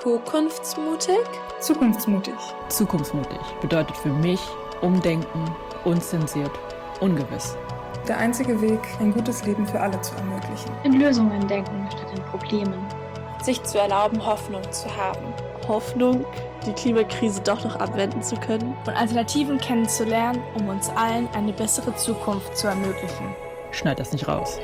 Zukunftsmutig? Zukunftsmutig. Zukunftsmutig bedeutet für mich Umdenken, unzensiert, ungewiss. Der einzige Weg, ein gutes Leben für alle zu ermöglichen. In Lösungen denken statt in Problemen. Sich zu erlauben, Hoffnung zu haben. Hoffnung, die Klimakrise doch noch abwenden zu können. Und Alternativen kennenzulernen, um uns allen eine bessere Zukunft zu ermöglichen. Schneid das nicht raus.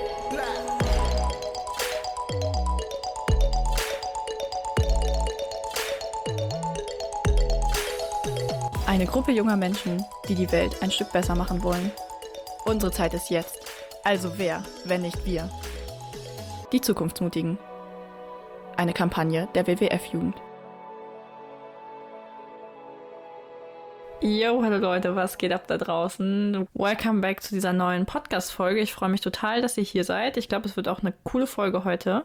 Eine Gruppe junger Menschen, die die Welt ein Stück besser machen wollen. Unsere Zeit ist jetzt. Also wer, wenn nicht wir? Die Zukunftsmutigen. Eine Kampagne der WWF-Jugend. Yo, hallo Leute, was geht ab da draußen? Welcome back zu dieser neuen Podcast-Folge. Ich freue mich total, dass ihr hier seid. Ich glaube, es wird auch eine coole Folge heute.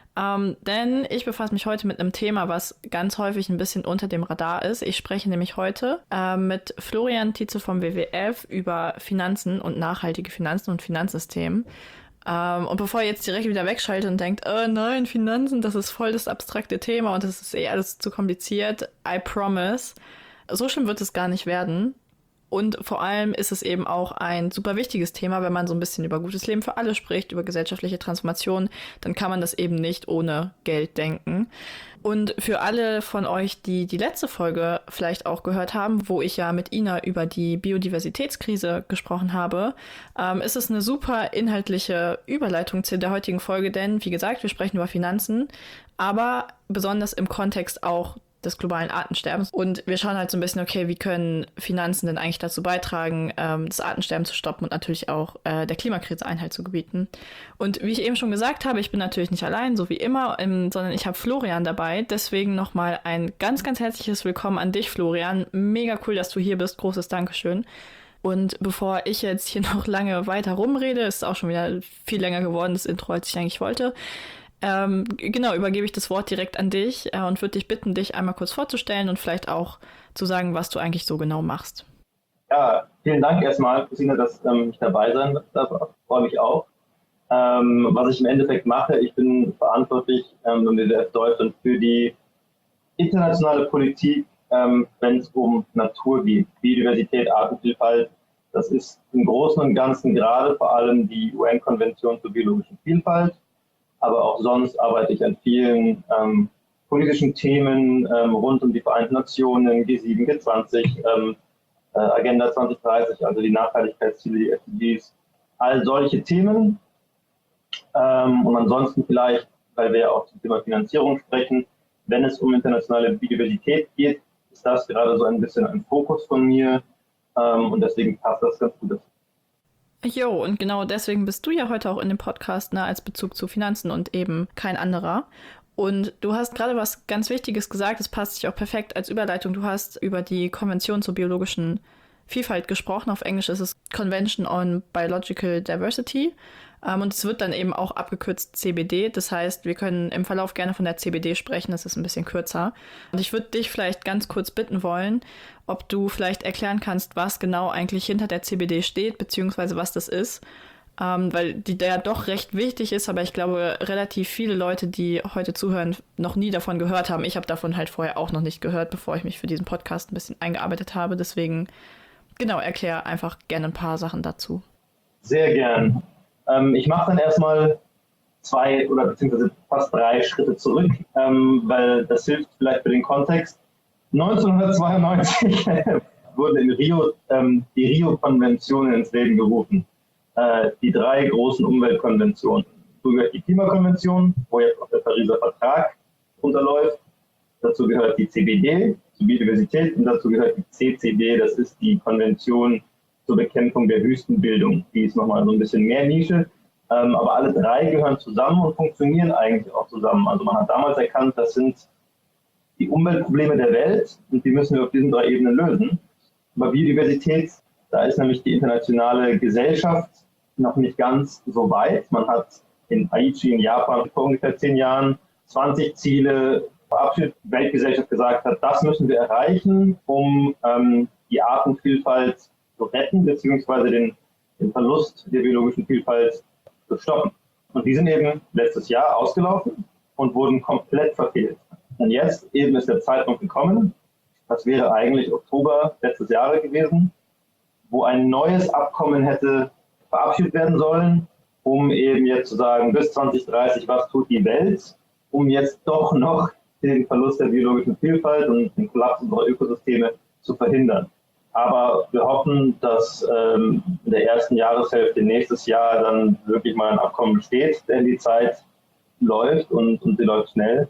Denn ich befasse mich heute mit einem Thema, was ganz häufig ein bisschen unter dem Radar ist. Ich spreche nämlich heute mit Florian Tietze vom WWF über Finanzen und nachhaltige Finanzen und Finanzsystem. Und bevor ihr jetzt direkt wieder wegschaltet und denkt, nein, Finanzen, das ist voll das abstrakte Thema und das ist alles zu kompliziert, I promise, so schlimm wird es gar nicht werden. Und vor allem ist es eben auch ein super wichtiges Thema, wenn man so ein bisschen über gutes Leben für alle spricht, über gesellschaftliche Transformation, dann kann man das eben nicht ohne Geld denken. Und für alle von euch, die die letzte Folge vielleicht auch gehört haben, wo ich ja mit Ina über die Biodiversitätskrise gesprochen habe, ist es eine super inhaltliche Überleitung zu der heutigen Folge, denn wie gesagt, wir sprechen über Finanzen, aber besonders im Kontext auch des globalen Artensterbens. Und wir schauen halt so ein bisschen, okay, wie können Finanzen denn eigentlich dazu beitragen, das Artensterben zu stoppen und natürlich auch der Klimakrise Einhalt zu gebieten. Und wie ich eben schon gesagt habe, ich bin natürlich nicht allein, so wie immer, sondern ich habe Florian dabei. Deswegen nochmal ein ganz, ganz herzliches Willkommen an dich, Florian. Mega cool, dass du hier bist. Großes Dankeschön. Und bevor ich jetzt hier noch lange weiter rumrede, ist auch schon wieder viel länger geworden, das Intro, als ich eigentlich wollte, übergebe ich das Wort direkt an dich und würde dich bitten, dich einmal kurz vorzustellen und vielleicht auch zu sagen, was du eigentlich so genau machst. Ja, vielen Dank erstmal, Christine, dass ich dabei sein darf. Freue mich auch. Was ich im Endeffekt mache, ich bin verantwortlich im WWF Deutschland für die internationale Politik, wenn es um Natur geht, Biodiversität, Artenvielfalt. Das ist im Großen und Ganzen gerade vor allem die UN-Konvention zur biologischen Vielfalt. Aber auch sonst arbeite ich an vielen politischen Themen rund um die Vereinten Nationen, G7, G20, Agenda 2030, also die Nachhaltigkeitsziele, die SDGs, all solche Themen. Und ansonsten vielleicht, weil wir ja auch zum Thema Finanzierung sprechen, wenn es um internationale Biodiversität geht, ist das gerade so ein bisschen ein Fokus von mir und deswegen passt das ganz gut dazu. Jo, und genau deswegen bist du ja heute auch in dem Podcast, als Bezug zu Finanzen und eben kein anderer. Und du hast gerade was ganz Wichtiges gesagt, das passt sich auch perfekt als Überleitung. Du hast über die Konvention zur biologischen Vielfalt gesprochen. Auf Englisch ist es Convention on Biological Diversity. Und es wird dann eben auch abgekürzt CBD. Das heißt, wir können im Verlauf gerne von der CBD sprechen. Das ist ein bisschen kürzer. Und ich würde dich vielleicht ganz kurz bitten wollen, ob du vielleicht erklären kannst, was genau eigentlich hinter der CBD steht, beziehungsweise was das ist. Weil die ja doch recht wichtig ist, aber ich glaube, relativ viele Leute, die heute zuhören, noch nie davon gehört haben. Ich habe davon halt vorher auch noch nicht gehört, bevor ich mich für diesen Podcast ein bisschen eingearbeitet habe. Deswegen, genau, erklär einfach gerne ein paar Sachen dazu. Sehr gern. Ich mache dann erstmal 2 oder beziehungsweise fast 3 Schritte zurück, weil das hilft vielleicht für den Kontext. 1992 wurden in Rio die Rio-Konventionen ins Leben gerufen. Die 3 großen Umweltkonventionen. Dazu gehört die Klimakonvention, wo jetzt auch der Pariser Vertrag unterläuft. Dazu gehört die CBD, zur Biodiversität, und dazu gehört die CCD, das ist die Konvention zur Bekämpfung der Wüstenbildung. Die ist nochmal so ein bisschen mehr Nische, aber alle 3 gehören zusammen und funktionieren eigentlich auch zusammen. Also man hat damals erkannt, das sind die Umweltprobleme der Welt und die müssen wir auf diesen 3 Ebenen lösen. Aber Biodiversität, da ist nämlich die internationale Gesellschaft noch nicht ganz so weit. Man hat in Aichi in Japan vor ungefähr 10 Jahren 20 Ziele verabschiedet. Die Weltgesellschaft gesagt hat, das müssen wir erreichen, um die Artenvielfalt zu retten, beziehungsweise den Verlust der biologischen Vielfalt zu stoppen. Und die sind eben letztes Jahr ausgelaufen und wurden komplett verfehlt. Und jetzt eben ist der Zeitpunkt gekommen, das wäre eigentlich Oktober letztes Jahres gewesen, wo ein neues Abkommen hätte verabschiedet werden sollen, um eben jetzt zu sagen, bis 2030, was tut die Welt, um jetzt doch noch den Verlust der biologischen Vielfalt und den Kollaps unserer Ökosysteme zu verhindern. Aber wir hoffen, dass in der ersten Jahreshälfte nächstes Jahr dann wirklich mal ein Abkommen besteht, denn die Zeit läuft und sie läuft schnell.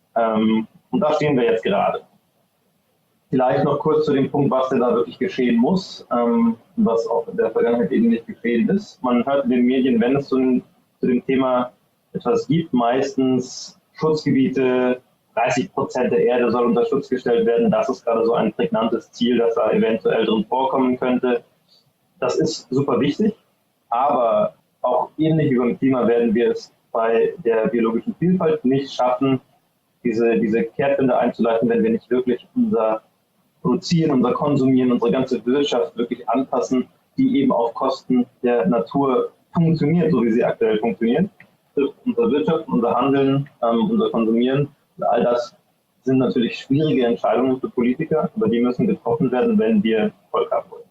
Und da stehen wir jetzt gerade. Vielleicht noch kurz zu dem Punkt, was denn da wirklich geschehen muss, was auch in der Vergangenheit eben nicht geschehen ist. Man hört in den Medien, wenn es zu dem Thema etwas gibt, meistens Schutzgebiete, 30% der Erde soll unter Schutz gestellt werden. Das ist gerade so ein prägnantes Ziel, das da eventuell drin vorkommen könnte. Das ist super wichtig, aber auch ähnlich wie beim Klima werden wir es bei der biologischen Vielfalt nicht schaffen, diese Kehrtwende einzuleiten, wenn wir nicht wirklich unser Produzieren, unser Konsumieren, unsere ganze Wirtschaft wirklich anpassen, die eben auf Kosten der Natur funktioniert, so wie sie aktuell funktioniert. Unsere Wirtschaft, unser Handeln, unser Konsumieren, all das sind natürlich schwierige Entscheidungen für Politiker, aber die müssen getroffen werden, wenn wir Erfolg haben wollen.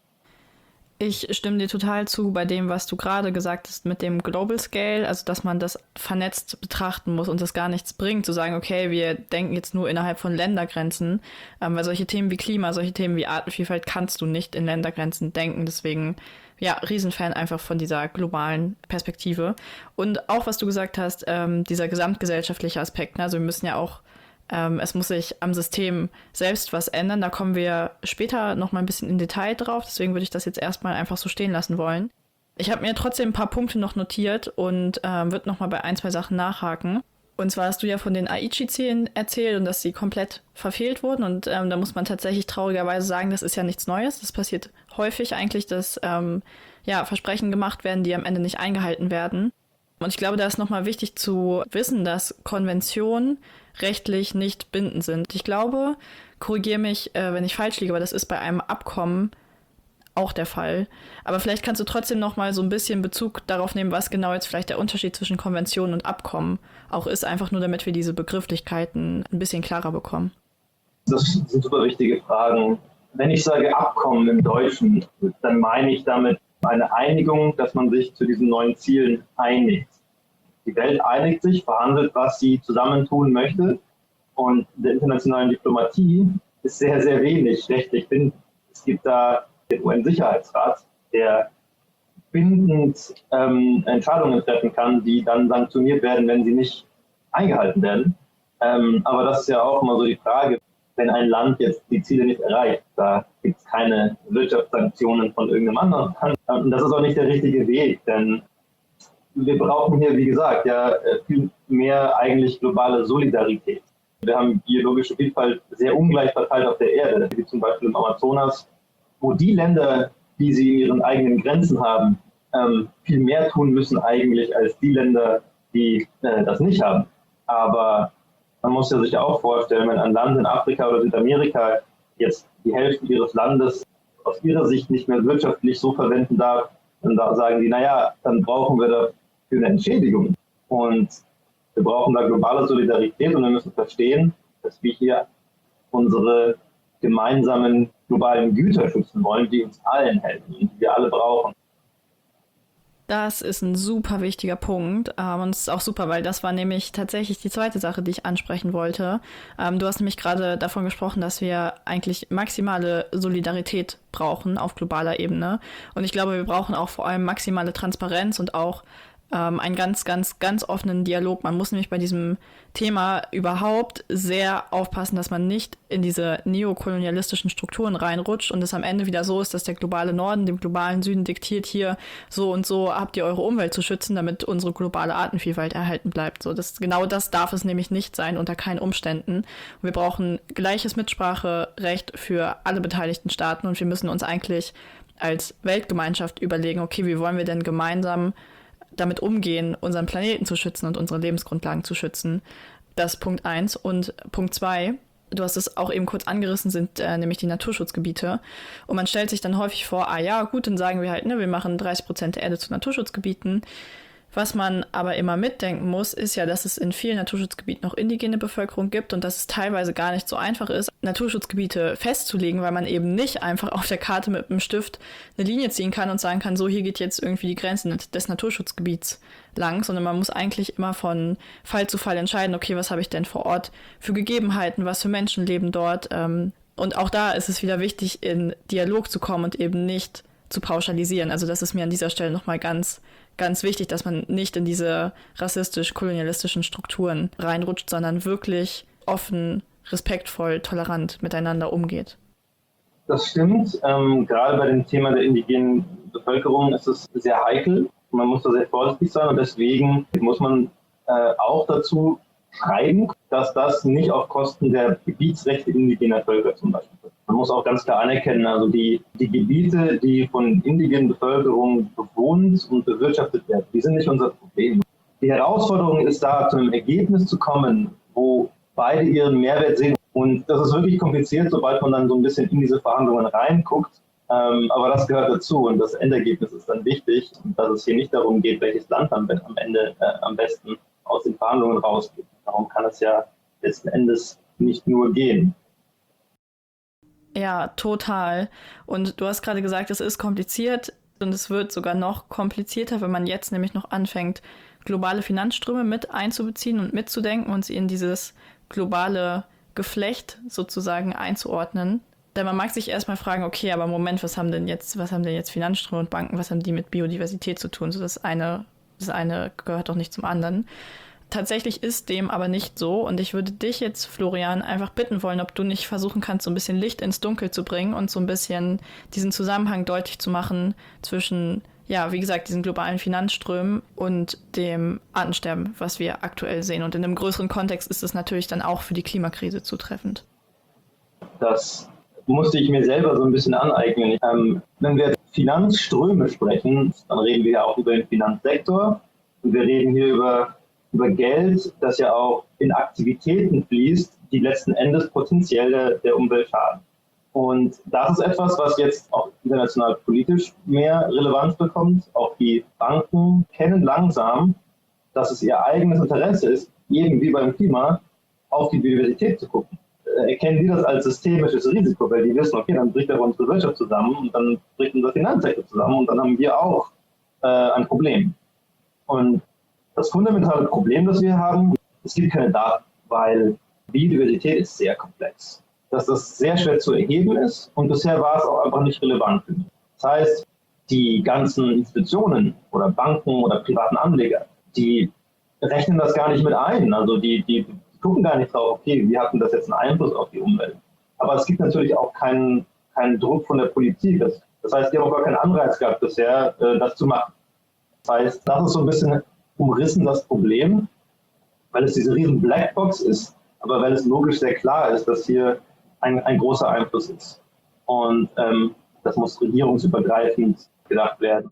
Ich stimme dir total zu bei dem, was du gerade gesagt hast mit dem Global Scale, also dass man das vernetzt betrachten muss und das gar nichts bringt, zu sagen, okay, wir denken jetzt nur innerhalb von Ländergrenzen, weil solche Themen wie Klima, solche Themen wie Artenvielfalt kannst du nicht in Ländergrenzen denken, deswegen ja, Riesenfan einfach von dieser globalen Perspektive. Und auch, was du gesagt hast, dieser gesamtgesellschaftliche Aspekt, ne? Also wir müssen ja auch es muss sich am System selbst was ändern. Da kommen wir später noch mal ein bisschen in Detail drauf. Deswegen würde ich das jetzt erstmal einfach so stehen lassen wollen. Ich habe mir trotzdem ein paar Punkte noch notiert und würde noch mal bei ein, zwei Sachen nachhaken. Und zwar hast du ja von den Aichi-Zielen erzählt und dass sie komplett verfehlt wurden. Und da muss man tatsächlich traurigerweise sagen, das ist ja nichts Neues. Das passiert häufig eigentlich, dass Versprechen gemacht werden, die am Ende nicht eingehalten werden. Und ich glaube, da ist nochmal wichtig zu wissen, dass Konventionen rechtlich nicht bindend sind. Ich glaube, korrigiere mich, wenn ich falsch liege, aber das ist bei einem Abkommen auch der Fall. Aber vielleicht kannst du trotzdem nochmal so ein bisschen Bezug darauf nehmen, was genau jetzt vielleicht der Unterschied zwischen Konvention und Abkommen auch ist, einfach nur damit wir diese Begrifflichkeiten ein bisschen klarer bekommen. Das sind super wichtige Fragen. Wenn ich sage Abkommen im Deutschen, dann meine ich damit eine Einigung, dass man sich zu diesen neuen Zielen einigt. Die Welt einigt sich, verhandelt, was sie zusammentun möchte. Und in der internationalen Diplomatie ist sehr, sehr wenig rechtlich bindend. Es gibt da den UN-Sicherheitsrat, der bindend Entscheidungen treffen kann, die dann sanktioniert werden, wenn sie nicht eingehalten werden. Aber das ist ja auch immer so die Frage, wenn ein Land jetzt die Ziele nicht erreicht, da gibt es keine Wirtschaftssanktionen von irgendeinem anderen Land. Und das ist auch nicht der richtige Weg, denn wir brauchen hier, wie gesagt, ja viel mehr eigentlich globale Solidarität. Wir haben biologische Vielfalt sehr ungleich verteilt auf der Erde, wie zum Beispiel im Amazonas, wo die Länder, die sie in ihren eigenen Grenzen haben, viel mehr tun müssen eigentlich als die Länder, die das nicht haben. Aber man muss ja sich ja auch vorstellen, wenn ein Land in Afrika oder Südamerika jetzt die Hälfte ihres Landes aus ihrer Sicht nicht mehr wirtschaftlich so verwenden darf, dann sagen die, naja, dann brauchen wir dafür eine Entschädigung. Und wir brauchen da globale Solidarität und wir müssen verstehen, dass wir hier unsere gemeinsamen globalen Güter schützen wollen, die uns allen helfen und die wir alle brauchen. Das ist ein super wichtiger Punkt und es ist auch super, weil das war nämlich tatsächlich die zweite Sache, die ich ansprechen wollte. Du hast nämlich gerade davon gesprochen, dass wir eigentlich maximale Solidarität brauchen auf globaler Ebene und ich glaube, wir brauchen auch vor allem maximale Transparenz und auch einen ganz, ganz, ganz offenen Dialog. Man muss nämlich bei diesem Thema überhaupt sehr aufpassen, dass man nicht in diese neokolonialistischen Strukturen reinrutscht und es am Ende wieder so ist, dass der globale Norden dem globalen Süden diktiert, hier so und so habt ihr eure Umwelt zu schützen, damit unsere globale Artenvielfalt erhalten bleibt. So, genau das darf es nämlich nicht sein, unter keinen Umständen. Und wir brauchen gleiches Mitspracherecht für alle beteiligten Staaten und wir müssen uns eigentlich als Weltgemeinschaft überlegen, okay, wie wollen wir denn gemeinsam damit umgehen, unseren Planeten zu schützen und unsere Lebensgrundlagen zu schützen. Das ist Punkt 1. Und Punkt 2, du hast es auch eben kurz angerissen, sind nämlich die Naturschutzgebiete. Und man stellt sich dann häufig vor, ja gut, dann sagen wir halt, ne, wir machen 30% der Erde zu Naturschutzgebieten. Was man aber immer mitdenken muss, ist ja, dass es in vielen Naturschutzgebieten noch indigene Bevölkerung gibt und dass es teilweise gar nicht so einfach ist, Naturschutzgebiete festzulegen, weil man eben nicht einfach auf der Karte mit einem Stift eine Linie ziehen kann und sagen kann, so, hier geht jetzt irgendwie die Grenze des Naturschutzgebiets lang, sondern man muss eigentlich immer von Fall zu Fall entscheiden, okay, was habe ich denn vor Ort für Gegebenheiten, was für Menschen leben dort. Und auch da ist es wieder wichtig, in Dialog zu kommen und eben nicht zu pauschalisieren. Also das ist mir an dieser Stelle nochmal ganz wichtig, dass man nicht in diese rassistisch-kolonialistischen Strukturen reinrutscht, sondern wirklich offen, respektvoll, tolerant miteinander umgeht. Das stimmt. Gerade bei dem Thema der indigenen Bevölkerung ist es sehr heikel. Man muss da sehr vorsichtig sein und deswegen muss man auch dazu schreiben, dass das nicht auf Kosten der Gebietsrechte indigener Völker zum Beispiel ist. Man muss auch ganz klar anerkennen, also die Gebiete, die von indigenen Bevölkerung bewohnt und bewirtschaftet werden, die sind nicht unser Problem. Die Herausforderung ist da, zu einem Ergebnis zu kommen, wo beide ihren Mehrwert sehen. Und das ist wirklich kompliziert, sobald man dann so ein bisschen in diese Verhandlungen reinguckt. Aber das gehört dazu und das Endergebnis ist dann wichtig, dass es hier nicht darum geht, welches Land am Ende am besten aus den Verhandlungen rausgeht. Darum kann es ja letzten Endes nicht nur gehen. Ja, total. Und du hast gerade gesagt, es ist kompliziert und es wird sogar noch komplizierter, wenn man jetzt nämlich noch anfängt, globale Finanzströme mit einzubeziehen und mitzudenken und sie in dieses globale Geflecht sozusagen einzuordnen. Denn man mag sich erstmal fragen, okay, aber Moment, was haben denn jetzt Finanzströme und Banken, was haben die mit Biodiversität zu tun? So das eine gehört doch nicht zum anderen. Tatsächlich ist dem aber nicht so und ich würde dich jetzt, Florian, einfach bitten wollen, ob du nicht versuchen kannst, so ein bisschen Licht ins Dunkel zu bringen und so ein bisschen diesen Zusammenhang deutlich zu machen zwischen, ja, wie gesagt, diesen globalen Finanzströmen und dem Artensterben, was wir aktuell sehen. Und in einem größeren Kontext ist es natürlich dann auch für die Klimakrise zutreffend. Das musste ich mir selber so ein bisschen aneignen. Wenn wir Finanzströme sprechen, dann reden wir ja auch über den Finanzsektor und wir reden hier über Geld, das ja auch in Aktivitäten fließt, die letzten Endes potenziell der Umwelt schaden. Und das ist etwas, was jetzt auch international politisch mehr Relevanz bekommt. Auch die Banken kennen langsam, dass es ihr eigenes Interesse ist, eben wie beim Klima, auf die Biodiversität zu gucken. Erkennen die das als systemisches Risiko, weil die wissen, okay, dann bricht aber unsere Wirtschaft zusammen und dann bricht unser Finanzsektor zusammen und dann haben wir auch ein Problem. Und das fundamentale Problem, das wir haben, es gibt keine Daten, weil Biodiversität ist sehr komplex. Dass das sehr schwer zu erheben ist und bisher war es auch einfach nicht relevant für mich. Das heißt, die ganzen Institutionen oder Banken oder privaten Anleger, die rechnen das gar nicht mit ein. Also die gucken gar nicht drauf, okay, wie hat denn das jetzt einen Einfluss auf die Umwelt? Aber es gibt natürlich auch keinen Druck von der Politik. Das heißt, die haben auch gar keinen Anreiz gehabt bisher, das zu machen. Das heißt, das ist so ein bisschen umrissen das Problem, weil es diese riesen Blackbox ist, aber weil es logisch sehr klar ist, dass hier ein großer Einfluss ist. Und das muss regierungsübergreifend gedacht werden.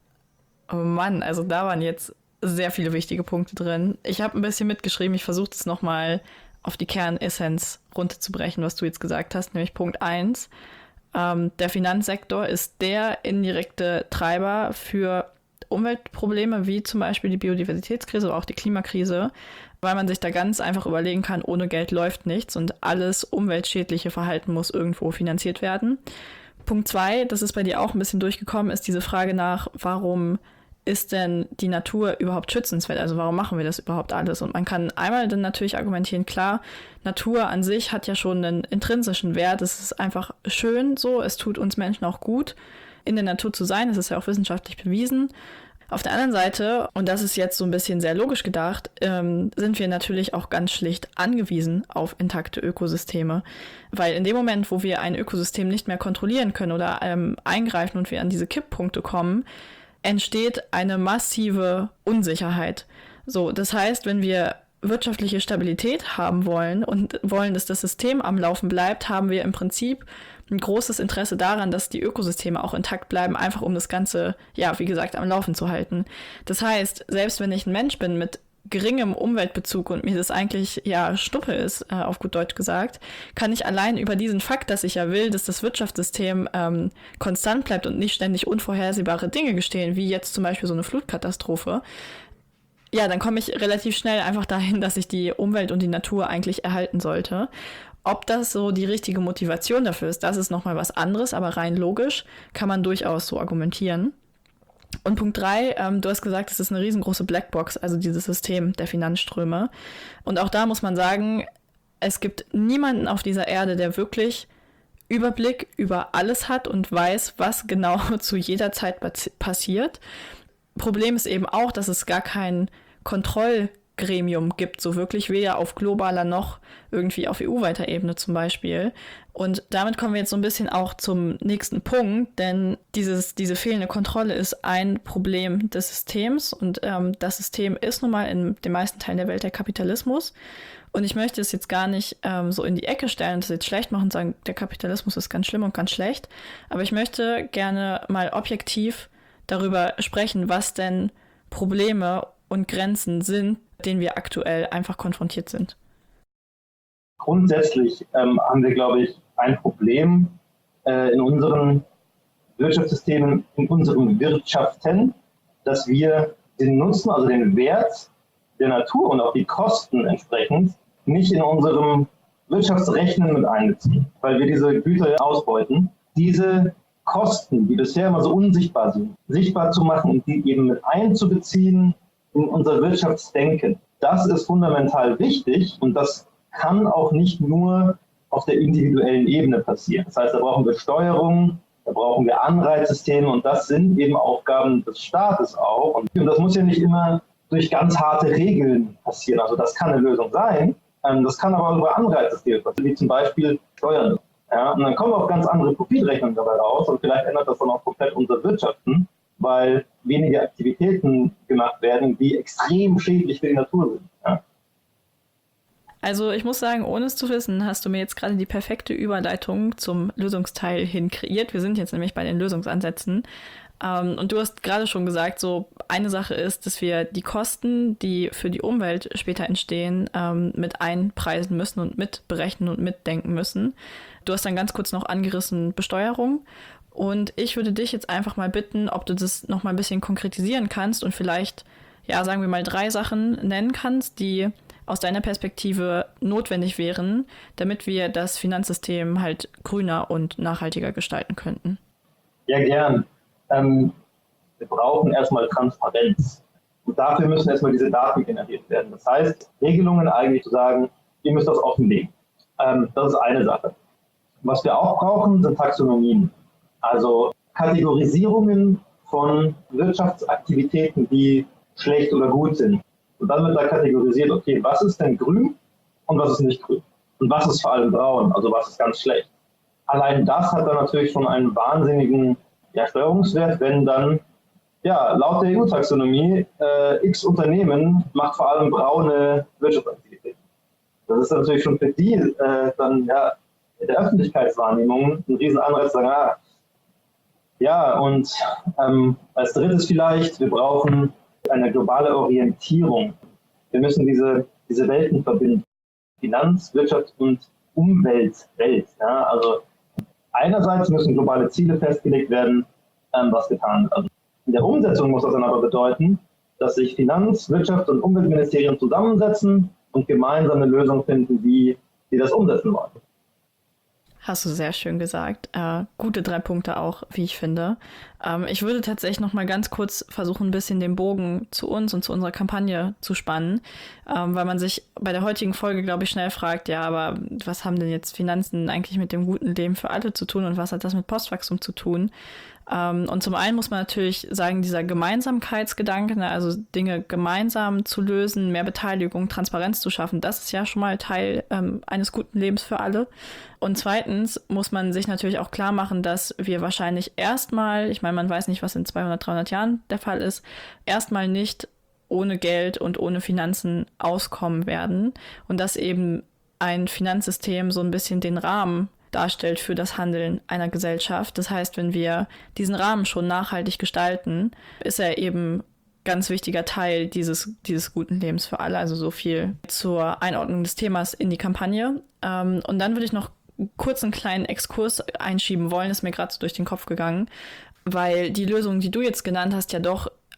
Oh Mann, also da waren jetzt sehr viele wichtige Punkte drin. Ich habe ein bisschen mitgeschrieben, ich versuche es nochmal auf die Kernessenz runterzubrechen, was du jetzt gesagt hast, nämlich Punkt 1. Der Finanzsektor ist der indirekte Treiber für Umweltprobleme, wie zum Beispiel die Biodiversitätskrise oder auch die Klimakrise, weil man sich da ganz einfach überlegen kann, ohne Geld läuft nichts und alles umweltschädliche Verhalten muss irgendwo finanziert werden. Punkt 2, das ist bei dir auch ein bisschen durchgekommen, ist diese Frage nach, warum ist denn die Natur überhaupt schützenswert? Also warum machen wir das überhaupt alles? Und man kann einmal dann natürlich argumentieren, klar, Natur an sich hat ja schon einen intrinsischen Wert, es ist einfach schön so, es tut uns Menschen auch gut, in der Natur zu sein, das ist ja auch wissenschaftlich bewiesen. Auf der anderen Seite, und das ist jetzt so ein bisschen sehr logisch gedacht, sind wir natürlich auch ganz schlicht angewiesen auf intakte Ökosysteme. Weil in dem Moment, wo wir ein Ökosystem nicht mehr kontrollieren können oder eingreifen und wir an diese Kipppunkte kommen, entsteht eine massive Unsicherheit. So, das heißt, wenn wir wirtschaftliche Stabilität haben wollen und wollen, dass das System am Laufen bleibt, haben wir im Prinzip ein großes Interesse daran, dass die Ökosysteme auch intakt bleiben, einfach um das Ganze, ja, wie gesagt, am Laufen zu halten. Das heißt, selbst wenn ich ein Mensch bin mit geringem Umweltbezug und mir das eigentlich, ja, Schnuppe ist, auf gut Deutsch gesagt, kann ich allein über diesen Fakt, dass ich ja will, dass das Wirtschaftssystem konstant bleibt und nicht ständig unvorhersehbare Dinge geschehen, wie jetzt zum Beispiel so eine Flutkatastrophe, ja, dann komme ich relativ schnell einfach dahin, dass ich die Umwelt und die Natur eigentlich erhalten sollte. Ob das so die richtige Motivation dafür ist, das ist nochmal was anderes, aber rein logisch kann man durchaus so argumentieren. Und Punkt 3, du hast gesagt, es ist eine riesengroße Blackbox, also dieses System der Finanzströme. Und auch da muss man sagen, es gibt niemanden auf dieser Erde, der wirklich Überblick über alles hat und weiß, was genau zu jeder Zeit passiert. Problem ist eben auch, dass es gar kein Kontrollgremium gibt, so wirklich, weder auf globaler noch irgendwie auf EU-weiter Ebene zum Beispiel. Und damit kommen wir jetzt so ein bisschen auch zum nächsten Punkt, denn diese fehlende Kontrolle ist ein Problem des Systems und das System ist nun mal in den meisten Teilen der Welt der Kapitalismus. Und ich möchte es jetzt gar nicht so in die Ecke stellen und das jetzt schlecht machen und sagen, der Kapitalismus ist ganz schlimm und ganz schlecht. Aber ich möchte gerne mal objektiv darüber sprechen, was denn Probleme und Grenzen sind, denen wir aktuell einfach konfrontiert sind. Grundsätzlich haben wir, glaube ich, ein Problem in unseren Wirtschaftssystemen, in unseren Wirtschaften, dass wir den Nutzen, also den Wert der Natur und auch die Kosten entsprechend nicht in unserem Wirtschaftsrechnen mit einbeziehen, weil wir diese Güter ausbeuten. Diese Kosten, die bisher immer so unsichtbar sind, sichtbar zu machen und die eben mit einzubeziehen in unser Wirtschaftsdenken. Das ist fundamental wichtig und das kann auch nicht nur auf der individuellen Ebene passieren. Das heißt, da brauchen wir Steuerung, da brauchen wir Anreizsysteme und das sind eben Aufgaben des Staates auch. Und das muss ja nicht immer durch ganz harte Regeln passieren. Also das kann eine Lösung sein, das kann aber auch über Anreizsysteme passieren, wie zum Beispiel Steuern. Ja, und dann kommen auch ganz andere Profitrechnungen dabei raus und vielleicht ändert das dann auch komplett unser Wirtschaften, weil weniger Aktivitäten gemacht werden, die extrem schädlich für die Natur sind. Ja. Also ich muss sagen, ohne es zu wissen, hast du mir jetzt gerade die perfekte Überleitung zum Lösungsteil hin kreiert. Wir sind jetzt nämlich bei den Lösungsansätzen. Und du hast gerade schon gesagt, so eine Sache ist, dass wir die Kosten, die für die Umwelt später entstehen, mit einpreisen müssen und mitberechnen und mitdenken müssen. Du hast dann ganz kurz noch angerissen Besteuerung. Und ich würde dich jetzt einfach mal bitten, ob du das noch mal ein bisschen konkretisieren kannst und vielleicht, ja, sagen wir mal 3 Sachen nennen kannst, die aus deiner Perspektive notwendig wären, damit wir das Finanzsystem halt grüner und nachhaltiger gestalten könnten. Ja, gern. Wir brauchen erstmal Transparenz. Und dafür müssen erstmal diese Daten generiert werden. Das heißt, Regelungen eigentlich zu sagen, ihr müsst das offenlegen. Das ist eine Sache. Was wir auch brauchen, sind Taxonomien. Also Kategorisierungen von Wirtschaftsaktivitäten, die schlecht oder gut sind. Und dann wird da kategorisiert, okay, was ist denn grün und was ist nicht grün? Und was ist vor allem braun, also was ist ganz schlecht? Allein das hat dann natürlich schon einen wahnsinnigen Steuerungswert, wenn dann, laut der EU-Taxonomie, X Unternehmen macht vor allem braune Wirtschaftsaktivitäten. Das ist natürlich schon für die dann in der Öffentlichkeitswahrnehmung ein riesen Anreiz zu sagen, und als drittes vielleicht, wir brauchen eine globale Orientierung. Wir müssen diese Welten verbinden. Finanz-, Wirtschaft und Umweltwelt. Ja? Also einerseits müssen globale Ziele festgelegt werden, was getan wird. Also in der Umsetzung muss das dann aber bedeuten, dass sich Finanz-, Wirtschaft und Umweltministerien zusammensetzen und gemeinsame Lösungen finden, wie sie das umsetzen wollen. Hast du sehr schön gesagt. Gute 3 Punkte auch, wie ich finde. Ich würde tatsächlich noch mal ganz kurz versuchen, ein bisschen den Bogen zu uns und zu unserer Kampagne zu spannen, weil man sich bei der heutigen Folge, glaube ich, schnell fragt, aber was haben denn jetzt Finanzen eigentlich mit dem guten Leben für alle zu tun und was hat das mit Postwachstum zu tun? Und zum einen muss man natürlich sagen, dieser Gemeinsamkeitsgedanke, also Dinge gemeinsam zu lösen, mehr Beteiligung, Transparenz zu schaffen, das ist ja schon mal Teil eines guten Lebens für alle. Und zweitens muss man sich natürlich auch klar machen, dass wir wahrscheinlich erstmal, ich meine, man weiß nicht, was in 200, 300 Jahren der Fall ist, erstmal nicht ohne Geld und ohne Finanzen auskommen werden und dass eben ein Finanzsystem so ein bisschen den Rahmen darstellt für das Handeln einer Gesellschaft. Das heißt, wenn wir diesen Rahmen schon nachhaltig gestalten, ist er eben ganz wichtiger Teil dieses guten Lebens für alle. Also so viel zur Einordnung des Themas in die Kampagne. Und dann würde ich noch kurz einen kleinen Exkurs einschieben wollen, ist mir gerade so durch den Kopf gegangen, weil die Lösungen, die du jetzt genannt hast, ja doch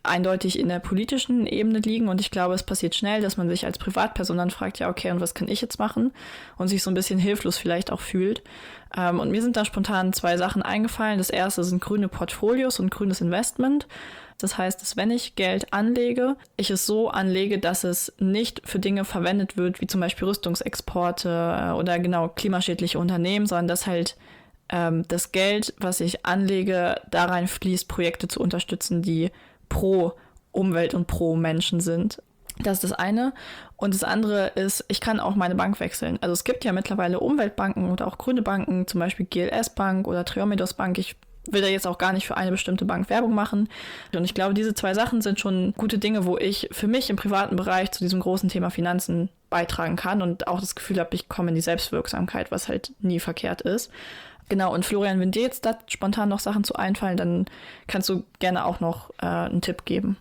eindeutig in der politischen Ebene liegen und ich glaube, es passiert schnell, dass man sich als Privatperson dann fragt, ja okay, und was kann ich jetzt machen? Und sich so ein bisschen hilflos vielleicht auch fühlt. Und mir sind da spontan 2 Sachen eingefallen. Das erste sind grüne Portfolios und grünes Investment. Das heißt, dass wenn ich Geld anlege, ich es so anlege, dass es nicht für Dinge verwendet wird, wie zum Beispiel Rüstungsexporte oder genau klimaschädliche Unternehmen, sondern dass halt das Geld, was ich anlege, da rein fließt, Projekte zu unterstützen, die pro Umwelt und pro Menschen sind. Das ist das eine. Und das andere ist, ich kann auch meine Bank wechseln. Also es gibt ja mittlerweile Umweltbanken oder auch grüne Banken, zum Beispiel GLS Bank oder Triomedos Bank. Ich will da jetzt auch gar nicht für eine bestimmte Bank Werbung machen. Und ich glaube, diese 2 Sachen sind schon gute Dinge, wo ich für mich im privaten Bereich zu diesem großen Thema Finanzen beitragen kann und auch das Gefühl habe, ich komme in die Selbstwirksamkeit, was halt nie verkehrt ist. Genau, und Florian, wenn dir jetzt da spontan noch Sachen zu einfallen, dann kannst du gerne auch noch einen Tipp geben.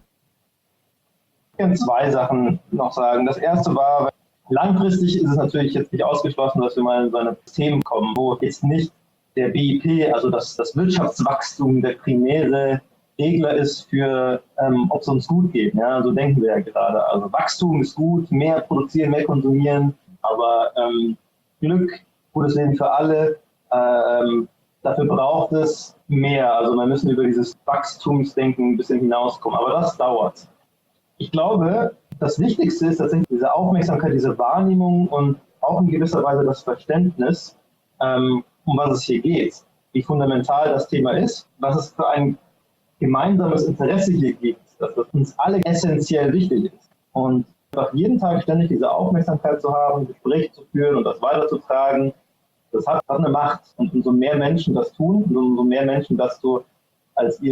Ich kann 2 Sachen noch sagen. Das erste war, langfristig ist es natürlich jetzt nicht ausgeschlossen, dass wir mal in so ein System kommen, wo jetzt nicht der BIP, also das Wirtschaftswachstum, der primäre Regler ist für, ob es uns gut geht. Ja, so denken wir ja gerade. Also Wachstum ist gut, mehr produzieren, mehr konsumieren, aber Glück, gutes Leben für alle, dafür braucht es mehr. Also wir müssen über dieses Wachstumsdenken ein bisschen hinauskommen. Aber das dauert. Ich glaube, das Wichtigste ist tatsächlich diese Aufmerksamkeit, diese Wahrnehmung und auch in gewisser Weise das Verständnis, um was es hier geht, wie fundamental das Thema ist, was es für ein gemeinsames Interesse hier gibt, dass das uns alle essentiell wichtig ist. Und einfach jeden Tag ständig diese Aufmerksamkeit zu haben, Gespräche zu führen und das weiterzutragen, das hat eine Macht. Und umso mehr Menschen das tun, und umso mehr Menschen das so als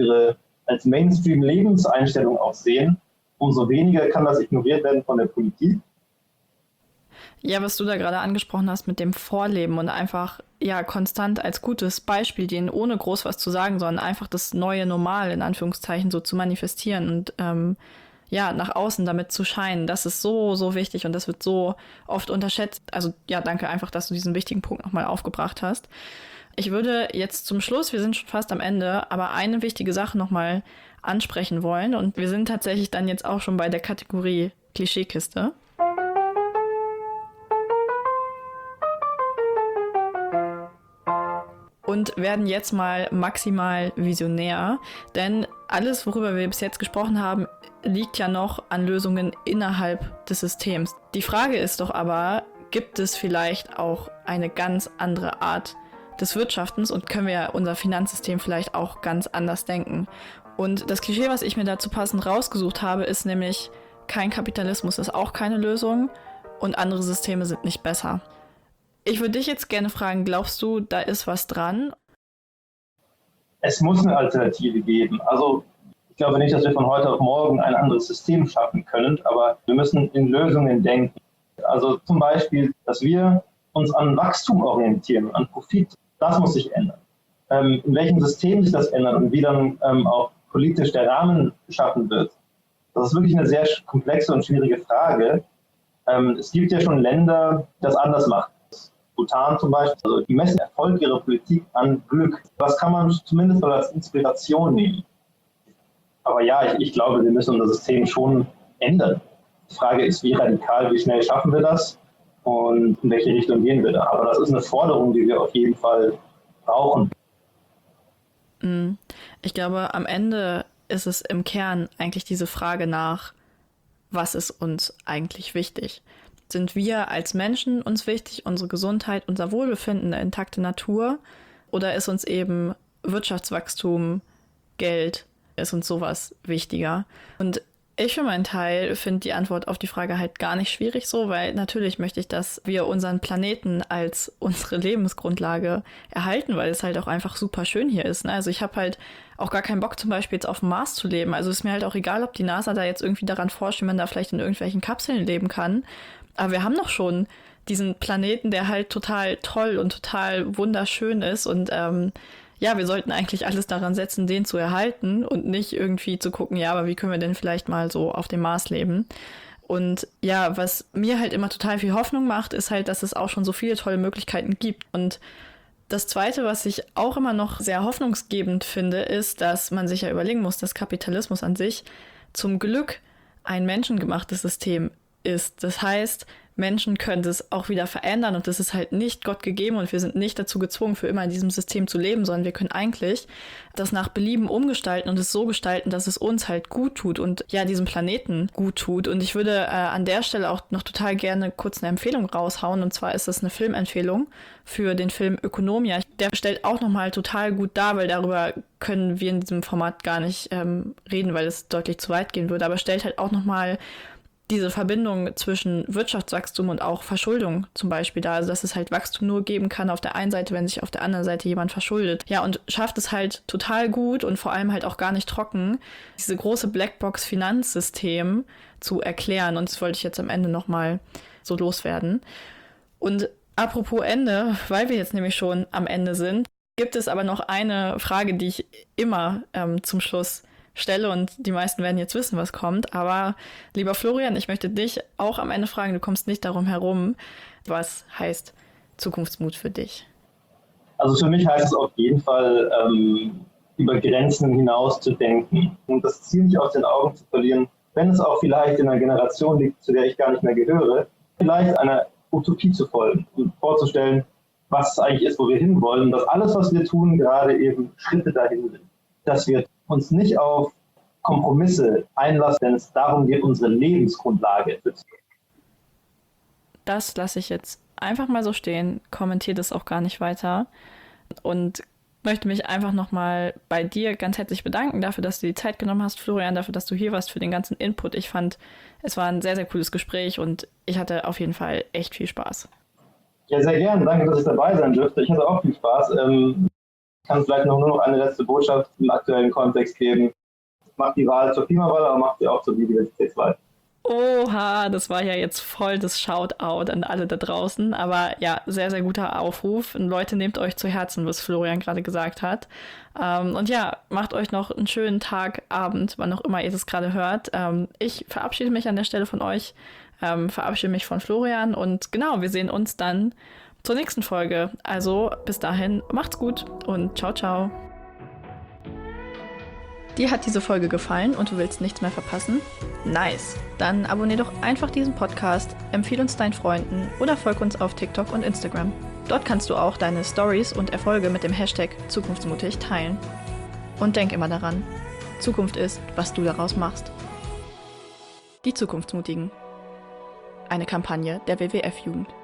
Mainstream-Lebenseinstellung auch sehen, umso weniger kann das ignoriert werden von der Politik. Ja, was du da gerade angesprochen hast mit dem Vorleben und einfach ja konstant als gutes Beispiel dienen, ohne groß was zu sagen, sondern einfach das neue Normal in Anführungszeichen so zu manifestieren und ja, nach außen damit zu scheinen, das ist so, so wichtig und das wird so oft unterschätzt. Also ja, danke einfach, dass du diesen wichtigen Punkt nochmal aufgebracht hast. Ich würde jetzt zum Schluss, wir sind schon fast am Ende, aber eine wichtige Sache nochmal ansprechen wollen und wir sind tatsächlich dann jetzt auch schon bei der Kategorie Klischeekiste. Und werden jetzt mal maximal visionär, denn alles, worüber wir bis jetzt gesprochen haben, liegt ja noch an Lösungen innerhalb des Systems. Die Frage ist doch aber, gibt es vielleicht auch eine ganz andere Art des Wirtschaftens und können wir unser Finanzsystem vielleicht auch ganz anders denken? Und das Klischee, was ich mir dazu passend rausgesucht habe, ist nämlich, kein Kapitalismus ist auch keine Lösung und andere Systeme sind nicht besser. Ich würde dich jetzt gerne fragen, glaubst du, da ist was dran? Es muss eine Alternative geben. Also ich glaube nicht, dass wir von heute auf morgen ein anderes System schaffen können, aber wir müssen in Lösungen denken. Also zum Beispiel, dass wir uns an Wachstum orientieren, an Profit. Das muss sich ändern. In welchem System sich das ändert und wie dann auch politisch der Rahmen geschaffen wird, das ist wirklich eine sehr komplexe und schwierige Frage. Es gibt ja schon Länder, die das anders machen. Bhutan zum Beispiel, also die messen Erfolg ihrer Politik an Glück. Das kann man zumindest mal als Inspiration nehmen. Aber ja, ich glaube, wir müssen unser System schon ändern. Die Frage ist, wie radikal, wie schnell schaffen wir das und in welche Richtung gehen wir da. Aber das ist eine Forderung, die wir auf jeden Fall brauchen. Ich glaube, am Ende ist es im Kern eigentlich diese Frage nach, was ist uns eigentlich wichtig? Sind wir als Menschen uns wichtig, unsere Gesundheit, unser Wohlbefinden, eine intakte Natur? Oder ist uns eben Wirtschaftswachstum, Geld, ist uns sowas wichtiger? Und ich für meinen Teil finde die Antwort auf die Frage halt gar nicht schwierig so, weil natürlich möchte ich, dass wir unseren Planeten als unsere Lebensgrundlage erhalten, weil es halt auch einfach super schön hier ist. Ne? Also ich habe halt auch gar keinen Bock zum Beispiel jetzt auf dem Mars zu leben. Also ist mir halt auch egal, ob die NASA da jetzt irgendwie daran forscht, wie man da vielleicht in irgendwelchen Kapseln leben kann. Aber wir haben doch schon diesen Planeten, der halt total toll und total wunderschön ist und ja, wir sollten eigentlich alles daran setzen, den zu erhalten und nicht irgendwie zu gucken, ja, aber wie können wir denn vielleicht mal so auf dem Mars leben? Und ja, was mir halt immer total viel Hoffnung macht, ist halt, dass es auch schon so viele tolle Möglichkeiten gibt. Und das Zweite, was ich auch immer noch sehr hoffnungsgebend finde, ist, dass man sich ja überlegen muss, dass Kapitalismus an sich zum Glück ein menschengemachtes System ist. Das heißt, Menschen können es auch wieder verändern und das ist halt nicht Gott gegeben und wir sind nicht dazu gezwungen, für immer in diesem System zu leben, sondern wir können eigentlich das nach Belieben umgestalten und es so gestalten, dass es uns halt gut tut und ja, diesem Planeten gut tut. Und ich würde an der Stelle auch noch total gerne kurz eine Empfehlung raushauen, und zwar ist das eine Filmempfehlung für den Film Ökonomia. Der stellt auch nochmal total gut dar, weil darüber können wir in diesem Format gar nicht reden, weil es deutlich zu weit gehen würde, aber stellt halt auch nochmal diese Verbindung zwischen Wirtschaftswachstum und auch Verschuldung zum Beispiel da, also dass es halt Wachstum nur geben kann auf der einen Seite, wenn sich auf der anderen Seite jemand verschuldet. Ja, und schafft es halt total gut und vor allem halt auch gar nicht trocken, diese große Blackbox-Finanzsystem zu erklären. Und das wollte ich jetzt am Ende nochmal so loswerden. Und apropos Ende, weil wir jetzt nämlich schon am Ende sind, gibt es aber noch eine Frage, die ich immer zum Schluss stelle und die meisten werden jetzt wissen, was kommt. Aber lieber Florian, ich möchte dich auch am Ende fragen, du kommst nicht darum herum, was heißt Zukunftsmut für dich? Also für mich heißt es auf jeden Fall, über Grenzen hinaus zu denken und das Ziel nicht aus den Augen zu verlieren, wenn es auch vielleicht in einer Generation liegt, zu der ich gar nicht mehr gehöre, vielleicht einer Utopie zu folgen und vorzustellen, was es eigentlich ist, wo wir hinwollen und dass alles, was wir tun, gerade eben Schritte dahin sind. Dass wir uns nicht auf Kompromisse einlassen, wenn es darum geht, unsere Lebensgrundlage zu schützen. Das lasse ich jetzt einfach mal so stehen, kommentiere das auch gar nicht weiter und möchte mich einfach nochmal bei dir ganz herzlich bedanken dafür, dass du die Zeit genommen hast, Florian, dafür, dass du hier warst, für den ganzen Input. Ich fand, es war ein sehr, sehr cooles Gespräch und ich hatte auf jeden Fall echt viel Spaß. Ja, sehr gerne. Danke, dass ich dabei sein durfte. Ich hatte auch viel Spaß. Ich kann vielleicht nur noch eine letzte Botschaft im aktuellen Kontext geben. Macht die Wahl zur Klimawahl, aber macht sie auch zur Biodiversitätswahl. Oha, das war ja jetzt voll das Shoutout an alle da draußen. Aber ja, sehr, sehr guter Aufruf. Und Leute, nehmt euch zu Herzen, was Florian gerade gesagt hat. Und ja, macht euch noch einen schönen Tag, Abend, wann auch immer ihr das gerade hört. Ich verabschiede mich an der Stelle von euch, verabschiede mich von Florian. Und genau, wir sehen uns dann zur nächsten Folge. Also bis dahin, macht's gut und ciao, ciao. Dir hat diese Folge gefallen und du willst nichts mehr verpassen? Nice! Dann abonnier doch einfach diesen Podcast, empfehle uns deinen Freunden oder folg uns auf TikTok und Instagram. Dort kannst du auch deine Stories und Erfolge mit dem Hashtag Zukunftsmutig teilen. Und denk immer daran, Zukunft ist, was du daraus machst. Die Zukunftsmutigen. Eine Kampagne der WWF-Jugend.